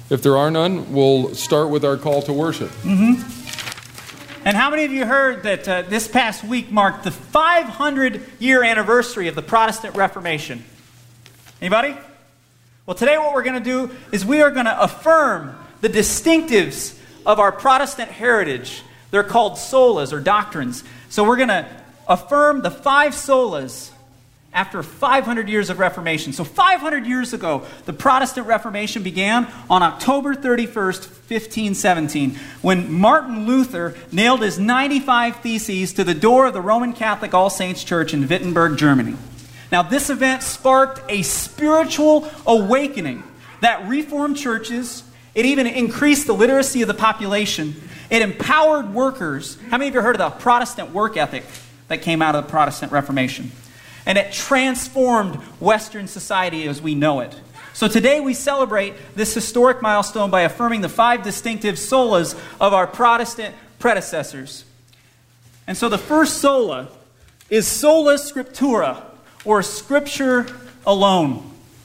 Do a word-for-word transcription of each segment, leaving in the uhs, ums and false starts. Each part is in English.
If there are none, we'll start with our call to worship. Mm-hmm. And how many of you heard that uh, this past week marked the five hundred year anniversary of the Protestant Reformation? Anybody? Well, today what we're going to do is we are going to affirm the distinctives of our Protestant heritage. They're called solas or doctrines. So we're going to affirm the five solas after five hundred years of Reformation. So five hundred years ago, the Protestant Reformation began on October thirty-first, fifteen seventeen, when Martin Luther nailed his ninety-five Theses to the door of the Roman Catholic All Saints Church in Wittenberg, Germany. Now, this event sparked a spiritual awakening that reformed churches. It even increased the literacy of the population. It empowered workers. How many of you heard of the Protestant work ethic that came out of the Protestant Reformation? And it transformed Western society as we know it. So today we celebrate this historic milestone by affirming the five distinctive solas of our Protestant predecessors. And so the first sola is sola scriptura, or Scripture alone.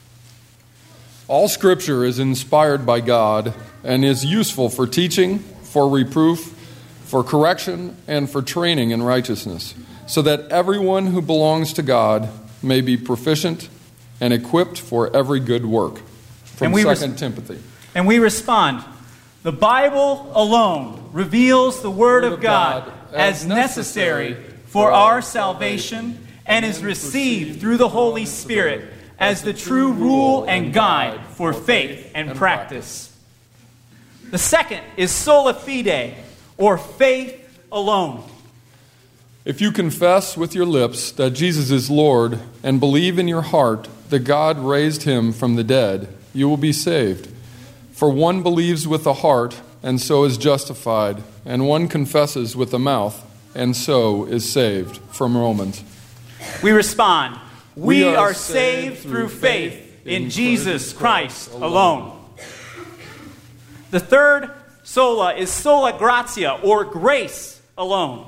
All Scripture is inspired by God and is useful for teaching, for reproof, for correction, and for training in righteousness, so that everyone who belongs to God may be proficient and equipped for every good work. From Second res- Timothy. And we respond, the Bible alone reveals the Word, Word of God, God as necessary for our salvation and is received through the Holy Spirit as the true rule and guide for faith and practice. The second is sola fide, or faith alone. If you confess with your lips that Jesus is Lord and believe in your heart that God raised him from the dead, you will be saved. For one believes with the heart and so is justified, and one confesses with the mouth and so is saved. From Romans. We respond, we, we are, are saved through faith in Jesus Christ alone. The third sola is sola gratia, or grace alone.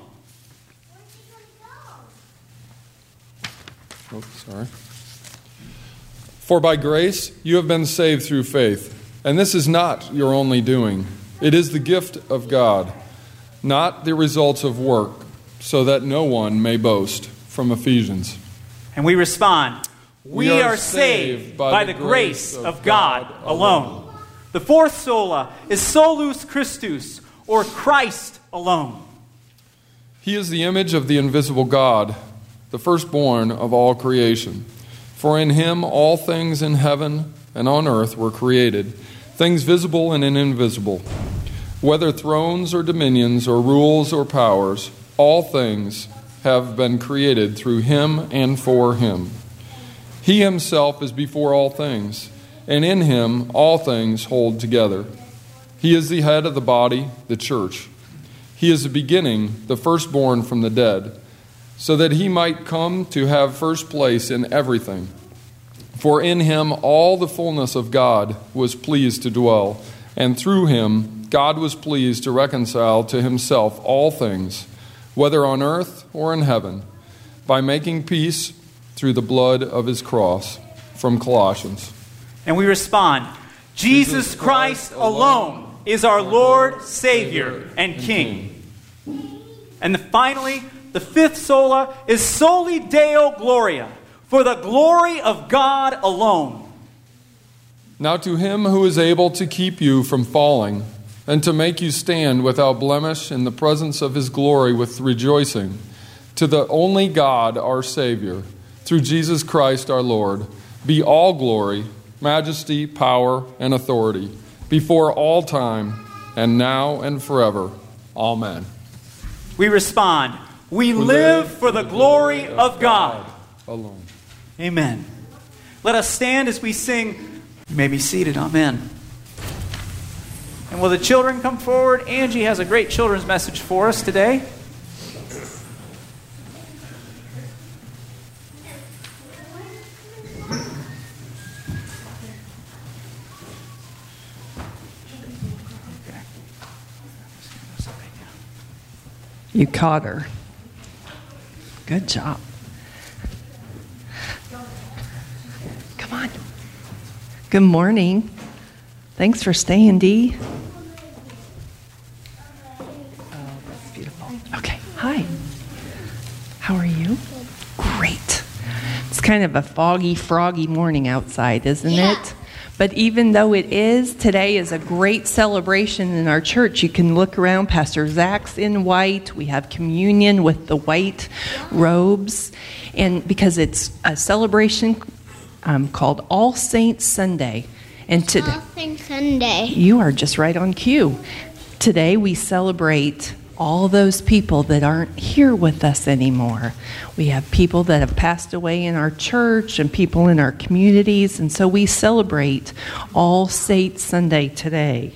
Oh, sorry. For by grace you have been saved through faith, and this is not your only doing. It is the gift of God, not the results of work, so that no one may boast. From Ephesians. And we respond, we, we are, are saved by, by the grace of God, God alone. The fourth sola is solus Christus, or Christ alone. He is the image of the invisible God, the firstborn of all creation. For in him all things in heaven and on earth were created, things visible and invisible. Whether thrones or dominions or rules or powers, all things have been created through him and for him. He himself is before all things, and in him all things hold together. He is the head of the body, the church. He is the beginning, the firstborn from the dead, so that he might come to have first place in everything. For in him all the fullness of God was pleased to dwell, and through him God was pleased to reconcile to himself all things, whether on earth or in heaven, by making peace through the blood of his cross. From Colossians. And we respond, Jesus Christ alone is our Lord, Savior, and King. And finally, the fifth sola is soli Deo Gloria, for the glory of God alone. Now to him who is able to keep you from falling, and to make you stand without blemish in the presence of his glory with rejoicing, to the only God, our Savior, through Jesus Christ our Lord, be all glory, majesty, power, and authority, before all time, and now and forever. Amen. We respond, we, we live for the glory of God alone. Amen. Let us stand as we sing. You may be seated. Amen. And will the children come forward? Angie has a great children's message for us today. You caught her. Good job. Come on. Good morning. Thanks for staying, Dee. Oh, that's beautiful. Okay, hi. How are you? Great. It's kind of a foggy, froggy morning outside, isn't Yeah. it? But even though it is, today is a great celebration in our church. You can look around. Pastor Zach's in white. We have communion with the white robes. And because it's a celebration um, called All Saints Sunday. And today, All Saints Sunday. you are just right on cue. Today we celebrate all those people that aren't here with us anymore. We have people that have passed away in our church and people in our communities, and so we celebrate All Saints Sunday today.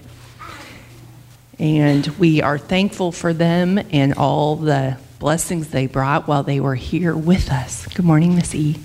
And we are thankful for them and all the blessings they brought while they were here with us. Good morning, Miss E.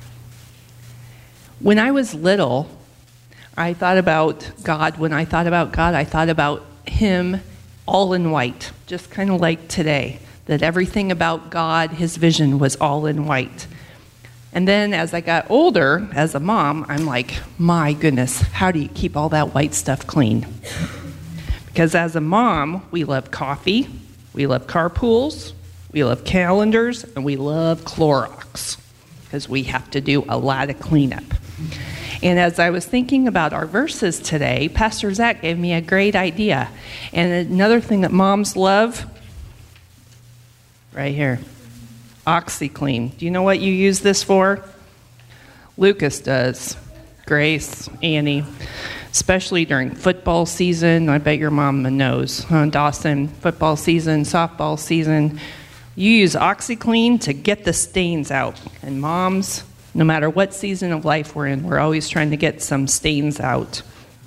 When I was little, I thought about God. When I thought about God, I thought about Him all in white, just kind of like today, that everything about God, His vision was all in white. And then as I got older, as a mom, I'm like, my goodness, how do you keep all that white stuff clean? Because as a mom, we love coffee, we love carpools, we love calendars, and we love Clorox, because we have to do a lot of cleanup. And as I was thinking about our verses today, Pastor Zach gave me a great idea. And another thing that moms love, right here, OxyClean. Do you know what you use this for? Lucas does. Grace, Annie, especially during football season. I bet your mom knows. Huh, Dawson, football season, softball season. You use OxyClean to get the stains out. And moms, no matter what season of life we're in, we're always trying to get some stains out.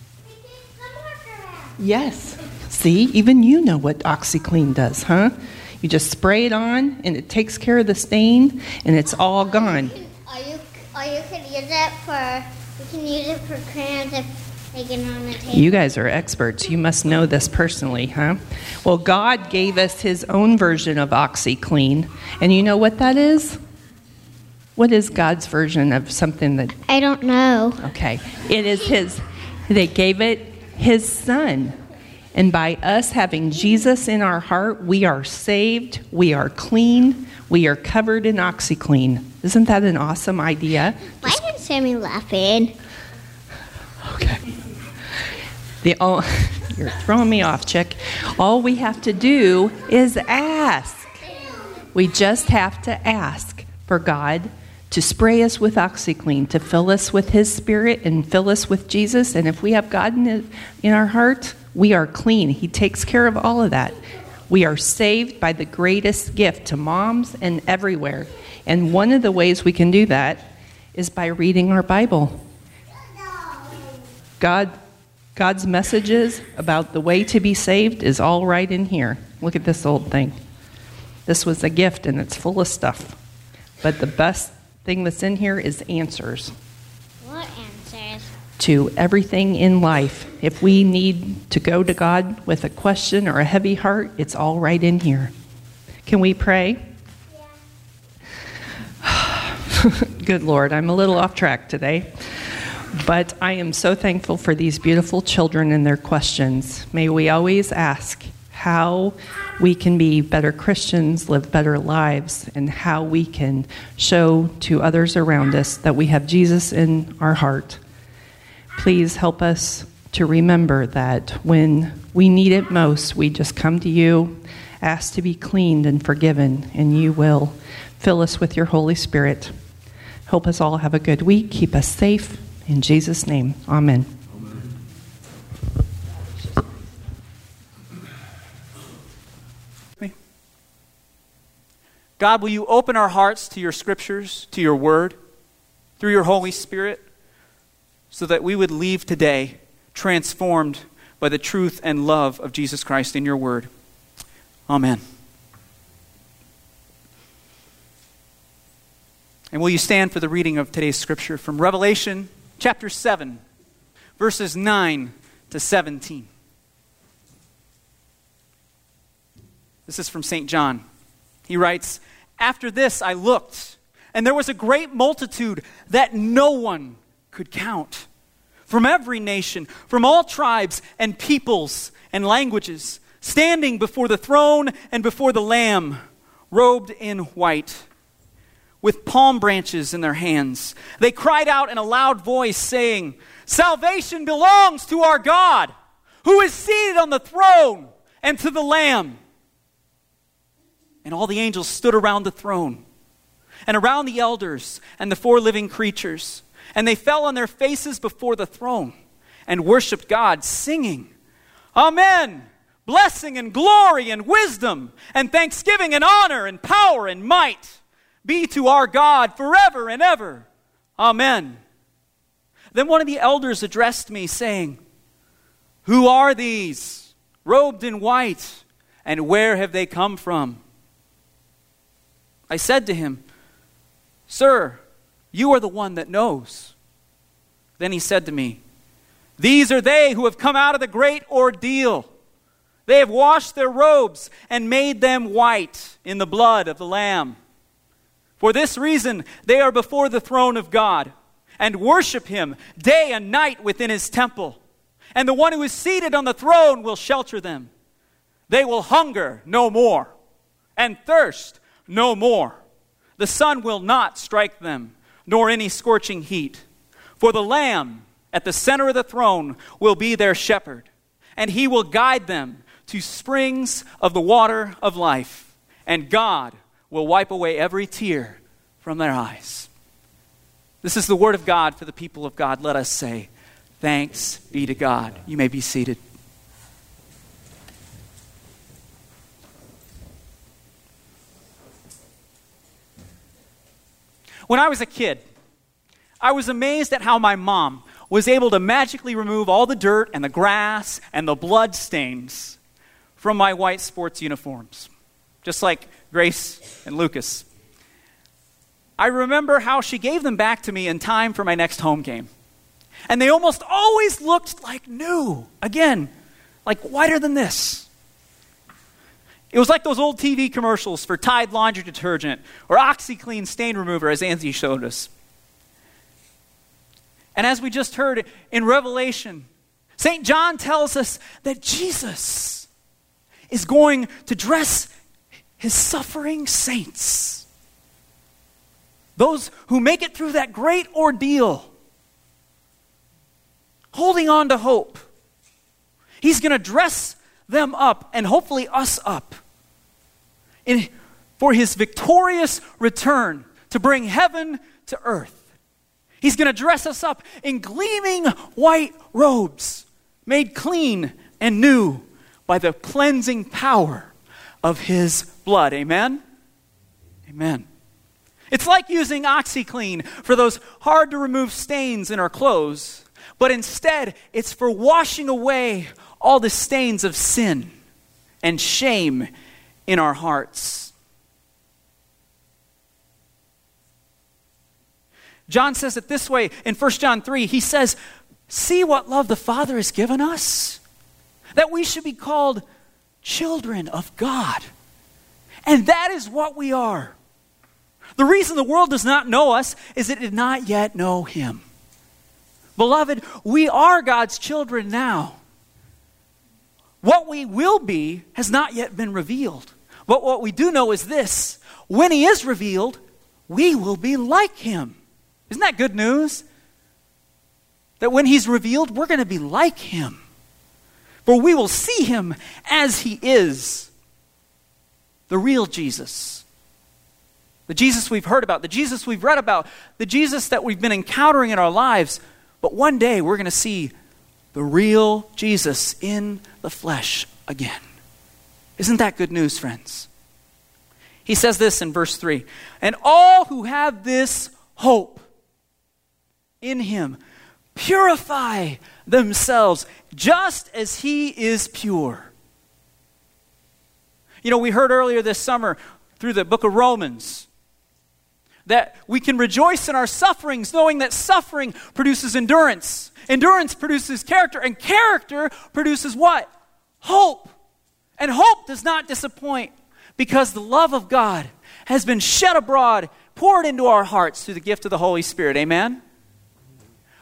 Yes. See, even you know what OxyClean does, huh? You just spray it on, and it takes care of the stain, and it's all gone. Or you, or you could use it for, you can use it for crayons if they get on the table. You guys are experts. You must know this personally, huh? Well, God gave us His own version of OxyClean, and you know what that is? What is God's version of something that... I don't know. Okay. It is His... They gave it His Son. And by us having Jesus in our heart, we are saved, we are clean, we are covered in OxyClean. Isn't that an awesome idea? Why did Sammy laughing? Okay. The all, you're throwing me off, chick. All we have to do is ask. We just have to ask for God to spray us with OxyClean, to fill us with His Spirit and fill us with Jesus. And if we have God in, in our heart, we are clean. He takes care of all of that. We are saved by the greatest gift to moms and everywhere. And one of the ways we can do that is by reading our Bible. God, God's messages about the way to be saved is all right in here. Look at this old thing. This was a gift, and it's full of stuff. But the best thing that's in here is answers. What answers? To everything in life. If we need to go to God with a question or a heavy heart, it's all right in here. Can we pray? Yeah. Good Lord, I'm a little off track today. But I am so thankful for these beautiful children and their questions. May we always ask how we can be better Christians, live better lives, and how we can show to others around us that we have Jesus in our heart. Please help us to remember that when we need it most, we just come to you, ask to be cleaned and forgiven, and you will fill us with your Holy Spirit. Help us all have a good week. Keep us safe. In Jesus' name, amen. God, will you open our hearts to your scriptures, to your word, through your Holy Spirit, so that we would leave today transformed by the truth and love of Jesus Christ in your word. Amen. And will you stand for the reading of today's scripture from Revelation chapter seven, verses nine to seventeen. This is from Saint John. He writes, "After this I looked, and there was a great multitude that no one could count, from every nation, from all tribes and peoples and languages, standing before the throne and before the Lamb, robed in white, with palm branches in their hands. They cried out in a loud voice, saying, "Salvation belongs to our God, who is seated on the throne, and to the Lamb." And all the angels stood around the throne, and around the elders and the four living creatures. And they fell on their faces before the throne and worshiped God, singing, "Amen! Blessing and glory and wisdom and thanksgiving and honor and power and might be to our God forever and ever. Amen." Then one of the elders addressed me, saying, "Who are these, robed in white, and where have they come from?" I said to him, "Sir, you are the one that knows." Then he said to me, "These are they who have come out of the great ordeal. They have washed their robes and made them white in the blood of the Lamb. For this reason, they are before the throne of God and worship him day and night within his temple. And the one who is seated on the throne will shelter them. They will hunger no more and thirst no more. The sun will not strike them, nor any scorching heat. For the Lamb at the center of the throne will be their shepherd, and he will guide them to springs of the water of life, and God will wipe away every tear from their eyes." This is the word of God for the people of God. Let us say, thanks be to God. You may be seated. When I was a kid, I was amazed at how my mom was able to magically remove all the dirt and the grass and the blood stains from my white sports uniforms, just like Grace and Lucas. I remember how she gave them back to me in time for my next home game. And they almost always looked like new. Again, like whiter than this. It was like those old T V commercials for Tide laundry detergent or OxyClean stain remover, as Angie showed us. And as we just heard in Revelation, Saint John tells us that Jesus is going to dress his suffering saints, those who make it through that great ordeal, holding on to hope. He's going to dress them up, and hopefully us up, in, for his victorious return to bring heaven to earth. He's going to dress us up in gleaming white robes, made clean and new by the cleansing power of his blood. Amen? Amen. It's like using OxyClean for those hard-to-remove stains in our clothes, but instead it's for washing away all the stains of sin and shame in our hearts. John says it this way in First John three. He says, "See what love the Father has given us, that we should be called children of God." And that is what we are. The reason the world does not know us is it did not yet know him. Beloved, we are God's children now. What we will be has not yet been revealed. But what we do know is this: when he is revealed, we will be like him. Isn't that good news? That when he's revealed, we're going to be like him. For we will see him as he is. The real Jesus. The Jesus we've heard about, the Jesus we've read about, the Jesus that we've been encountering in our lives. But one day we're going to see the real Jesus in the flesh again. Isn't that good news, friends? He says this in verse three. "And all who have this hope in him purify themselves just as he is pure." You know, we heard earlier this summer through the book of Romans that we can rejoice in our sufferings, knowing that suffering produces endurance. Endurance produces character, and character produces what? Hope. And hope does not disappoint, because the love of God has been shed abroad, poured into our hearts through the gift of the Holy Spirit. Amen?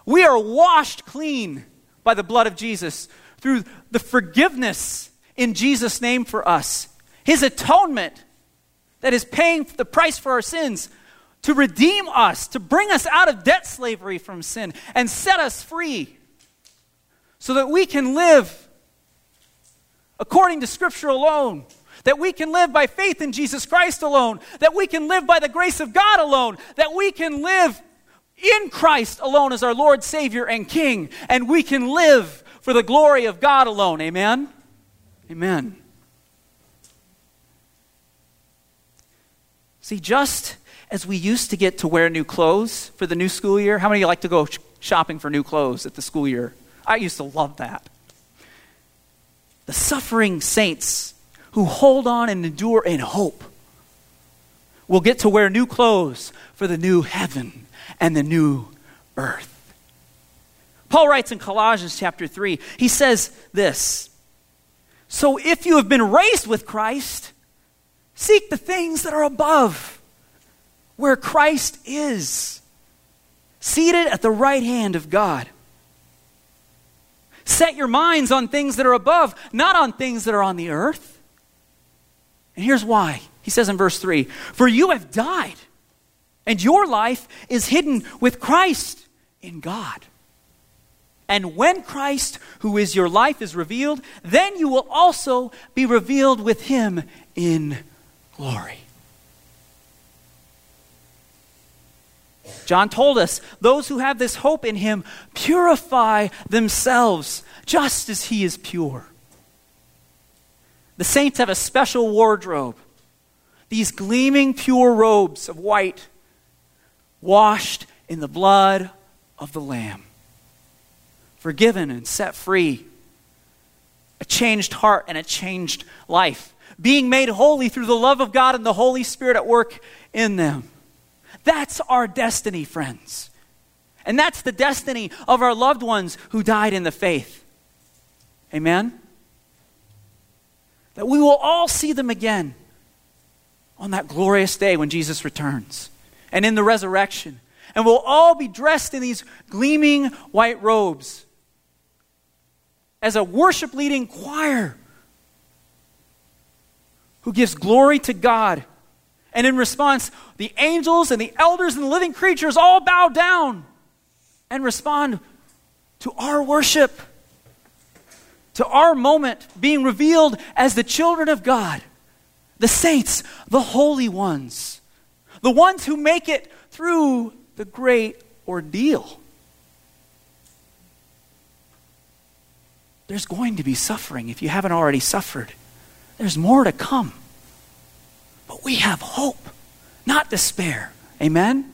We are washed clean by the blood of Jesus through the forgiveness in Jesus' name for us. His atonement that is paying the price for our sins to redeem us, to bring us out of debt slavery from sin and set us free so that we can live according to Scripture alone, that we can live by faith in Jesus Christ alone, that we can live by the grace of God alone, that we can live in Christ alone as our Lord, Savior, and King, and we can live for the glory of God alone. Amen? Amen. See, just as we used to get to wear new clothes for the new school year, how many of you like to go sh- shopping for new clothes at the school year? I used to love that. The suffering saints who hold on and endure in hope will get to wear new clothes for the new heaven and the new earth. Paul writes in Colossians chapter three, he says this, "So if you have been raised with Christ, seek the things that are above, where Christ is, seated at the right hand of God. Set your minds on things that are above, not on things that are on the earth." And here's why. He says in verse three, "For you have died, and your life is hidden with Christ in God. And when Christ, who is your life, is revealed, then you will also be revealed with him in glory." John told us, those who have this hope in him purify themselves just as he is pure. The saints have a special wardrobe, these gleaming pure robes of white, washed in the blood of the Lamb, forgiven and set free, a changed heart and a changed life, being made holy through the love of God and the Holy Spirit at work in them. That's our destiny, friends. And that's the destiny of our loved ones who died in the faith. Amen? That we will all see them again on that glorious day when Jesus returns and in the resurrection. And we'll all be dressed in these gleaming white robes as a worship-leading choir who gives glory to God. And in response, the angels and the elders and the living creatures all bow down and respond to our worship, to our moment being revealed as the children of God, the saints, the holy ones, the ones who make it through the great ordeal. There's going to be suffering if you haven't already suffered. There's more to come. But we have hope, not despair. Amen?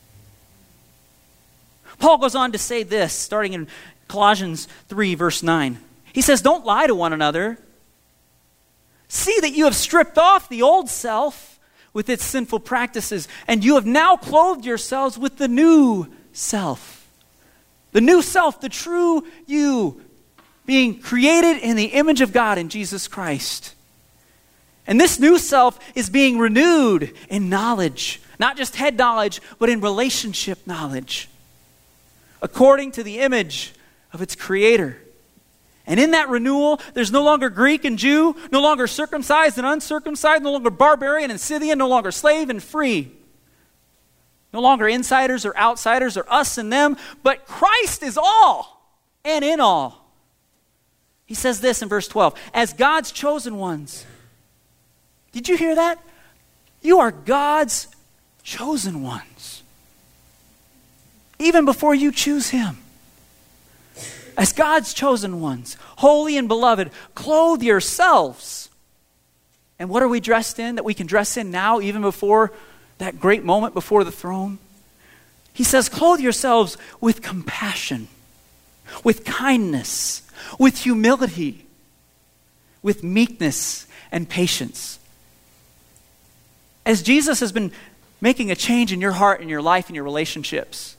Paul goes on to say this, starting in Colossians three, verse nine. He says, "Don't lie to one another. See that you have stripped off the old self with its sinful practices, and you have now clothed yourselves with the new self." The new self, the true you, being created in the image of God in Jesus Christ. And this new self is being renewed in knowledge, not just head knowledge, but in relationship knowledge, according to the image of its creator. And in that renewal, there's no longer Greek and Jew, no longer circumcised and uncircumcised, no longer barbarian and Scythian, no longer slave and free, no longer insiders or outsiders or us and them, but Christ is all and in all. He says this in verse twelve, "As God's chosen ones." Did you hear that? You are God's chosen ones. Even before you choose him. As God's chosen ones, holy and beloved, clothe yourselves. And what are we dressed in that we can dress in now, even before that great moment before the throne? He says, clothe yourselves with compassion, with kindness, with humility, with meekness and patience. As Jesus has been making a change in your heart and your life and your relationships,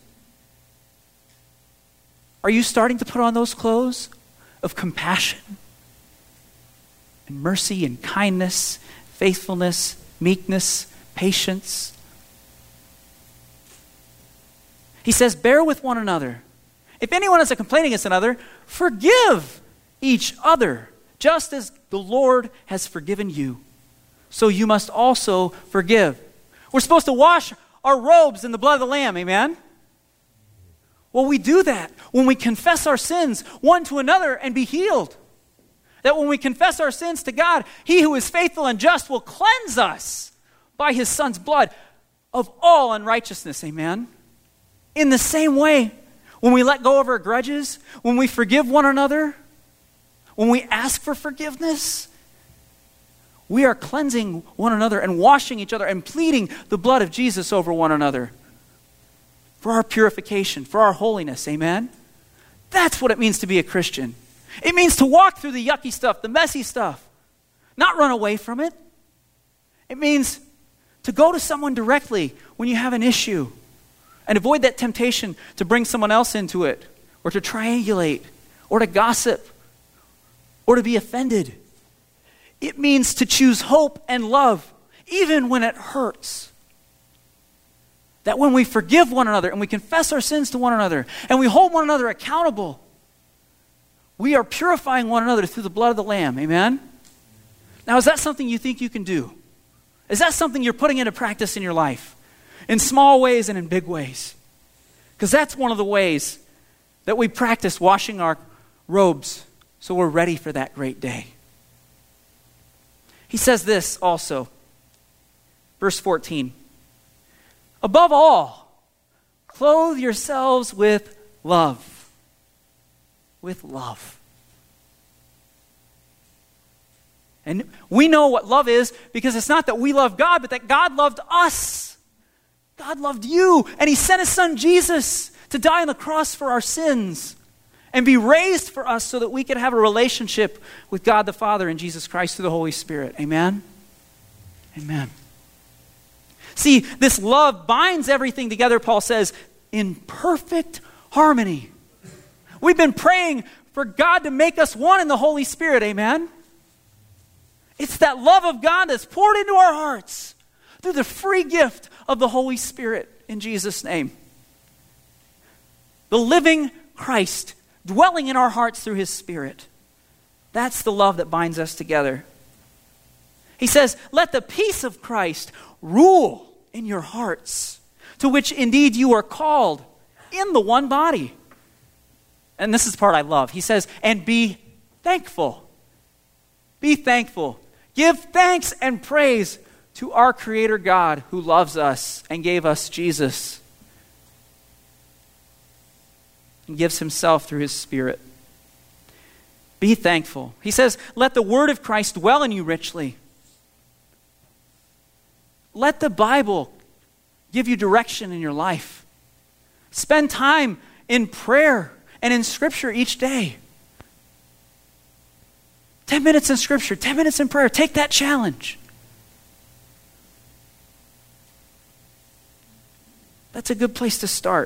are you starting to put on those clothes of compassion and mercy and kindness, faithfulness, meekness, patience? He says, bear with one another If anyone has a complaint against another, forgive each other, just as the Lord has forgiven you. So you must also forgive. We're supposed to wash our robes in the blood of the Lamb, amen? Well, we do that when we confess our sins one to another and be healed. That when we confess our sins to God, He who is faithful and just will cleanse us by His Son's blood of all unrighteousness, amen? In the same way, when we let go of our grudges, when we forgive one another, when we ask for forgiveness, we are cleansing one another and washing each other and pleading the blood of Jesus over one another for our purification, for our holiness, amen? That's what it means to be a Christian. It means to walk through the yucky stuff, the messy stuff, not run away from it. It means to go to someone directly when you have an issue and avoid that temptation to bring someone else into it or to triangulate or to gossip or to be offended. It means to choose hope and love even when it hurts. That when we forgive one another and we confess our sins to one another and we hold one another accountable, we are purifying one another through the blood of the Lamb, amen? Now, is that something you think you can do? Is that something you're putting into practice in your life? In small ways and in big ways? Because that's one of the ways that we practice washing our robes so we're ready for that great day. He says this also, verse fourteen. Above all, clothe yourselves with love. With love. And we know what love is because it's not that we love God, but that God loved us. God loved you, and He sent His Son Jesus to die on the cross for our sins and be raised for us so that we could have a relationship with God the Father and Jesus Christ through the Holy Spirit. Amen? Amen. See, this love binds everything together, Paul says, in perfect harmony. We've been praying for God to make us one in the Holy Spirit. Amen? It's that love of God that's poured into our hearts through the free gift of the Holy Spirit in Jesus' name. The living Christ dwelling in our hearts through His Spirit. That's the love that binds us together. He says, let the peace of Christ rule in your hearts, to which indeed you are called in the one body. And this is the part I love. He says, and be thankful. Be thankful. Give thanks and praise to our Creator God who loves us and gave us Jesus and gives Himself through His Spirit. Be thankful. He says, let the word of Christ dwell in you richly. Let the Bible give you direction in your life. Spend time in prayer and in Scripture each day. Ten minutes in Scripture, ten minutes in prayer. Take that challenge. That's a good place to start.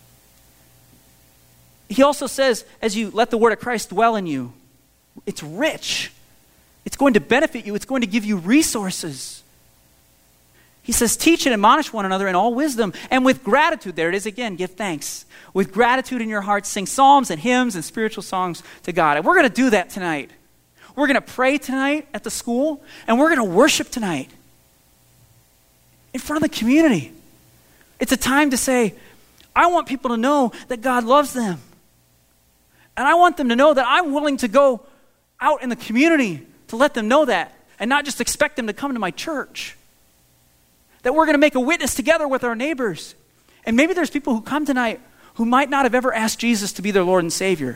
He also says, as you let the word of Christ dwell in you, it's rich. It's going to benefit you. It's going to give you resources. He says, teach and admonish one another in all wisdom, and with gratitude, there it is again, give thanks. With gratitude in your hearts, sing psalms and hymns and spiritual songs to God. And we're going to do that tonight. We're going to pray tonight at the school, and we're going to worship tonight in front of the community. It's a time to say, I want people to know that God loves them. And I want them to know that I'm willing to go out in the community to let them know that, and not just expect them to come to my church. That we're going to make a witness together with our neighbors. And maybe there's people who come tonight who might not have ever asked Jesus to be their Lord and Savior.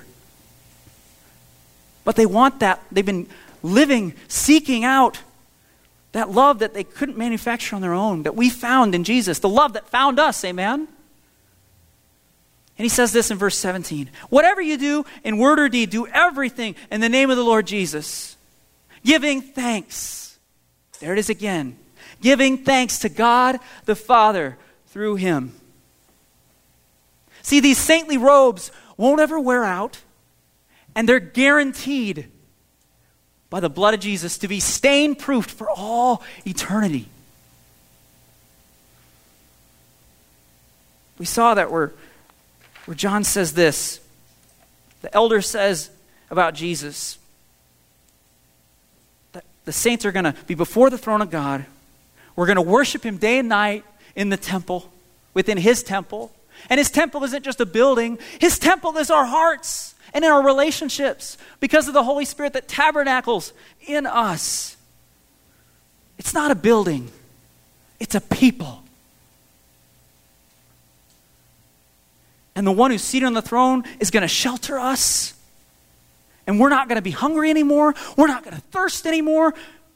But they want that. They've been living, seeking out that love that they couldn't manufacture on their own, that we found in Jesus, the love that found us, amen? And he says this in verse seventeen. Whatever you do in word or deed, do everything in the name of the Lord Jesus, giving thanks. There it is again. Giving thanks to God the Father through Him. See, these saintly robes won't ever wear out, and they're guaranteed by the blood of Jesus to be stain-proofed for all eternity. We saw that where, where John says this The elder says about Jesus that the saints are going to be before the throne of God. We're going to worship him day and night in the temple, within his temple. And his temple isn't just a building. His temple is our hearts and in our relationships because of the Holy Spirit that tabernacles in us. It's not a building. It's a people. And the one who's seated on the throne is going to shelter us. And we're not going to be hungry anymore. We're not going to thirst anymore.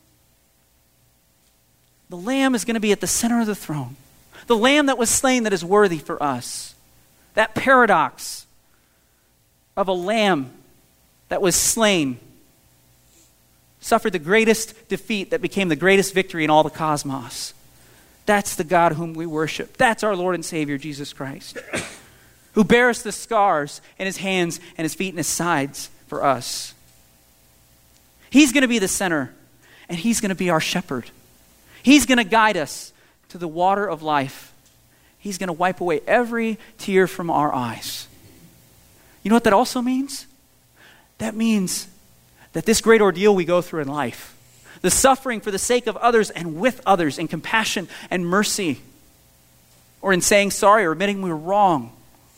The Lamb is going to be at the center of the throne. The Lamb that was slain that is worthy for us. That paradox of a lamb that was slain suffered the greatest defeat that became the greatest victory in all the cosmos. That's the God whom we worship. That's our Lord and Savior, Jesus Christ, who bears the scars in his hands and his feet and his sides for us. He's going to be the center, and he's going to be our shepherd. He's going to guide us to the water of life. He's going to wipe away every tear from our eyes. You know what that also means? That means that this great ordeal we go through in life, the suffering for the sake of others and with others in compassion and mercy, or in saying sorry or admitting we were wrong,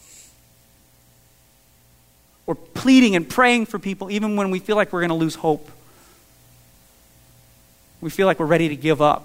or pleading and praying for people even when we feel like we're going to lose hope. We feel like we're ready to give up.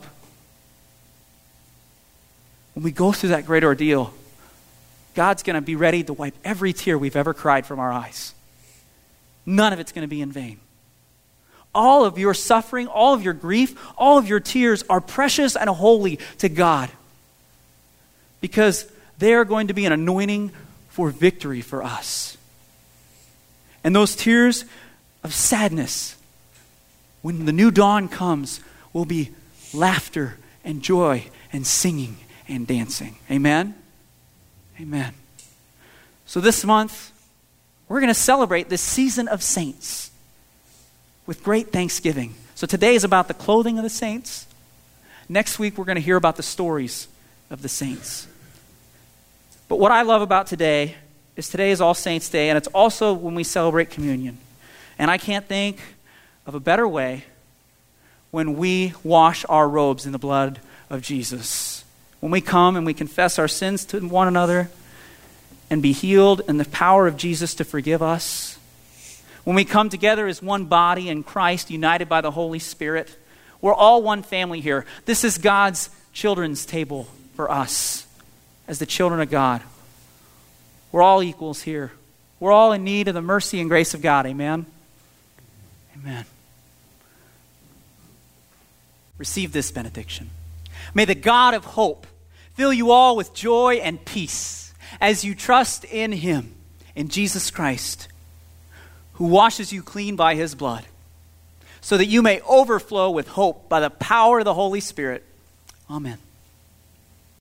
When we go through that great ordeal, God's going to be ready to wipe every tear we've ever cried from our eyes. None of it's going to be in vain. All of your suffering, all of your grief, all of your tears are precious and holy to God because they are going to be an anointing for victory for us. And those tears of sadness, when the new dawn comes, will be laughter and joy and singing and dancing. Amen? Amen. So this month, we're going to celebrate this season of saints with great thanksgiving. So today is about the clothing of the saints. Next week, we're going to hear about the stories of the saints. But what I love about today is today is All Saints' Day, and it's also when we celebrate communion. And I can't think of a better way when we wash our robes in the blood of Jesus. When we come and we confess our sins to one another and be healed in the power of Jesus to forgive us. When we come together as one body in Christ, united by the Holy Spirit, we're all one family here. This is God's children's table for us as the children of God. We're all equals here. We're all in need of the mercy and grace of God. Amen? Amen. Receive this benediction. May the God of hope fill you all with joy and peace as you trust in him, in Jesus Christ, who washes you clean by his blood, so that you may overflow with hope by the power of the Holy Spirit. Amen.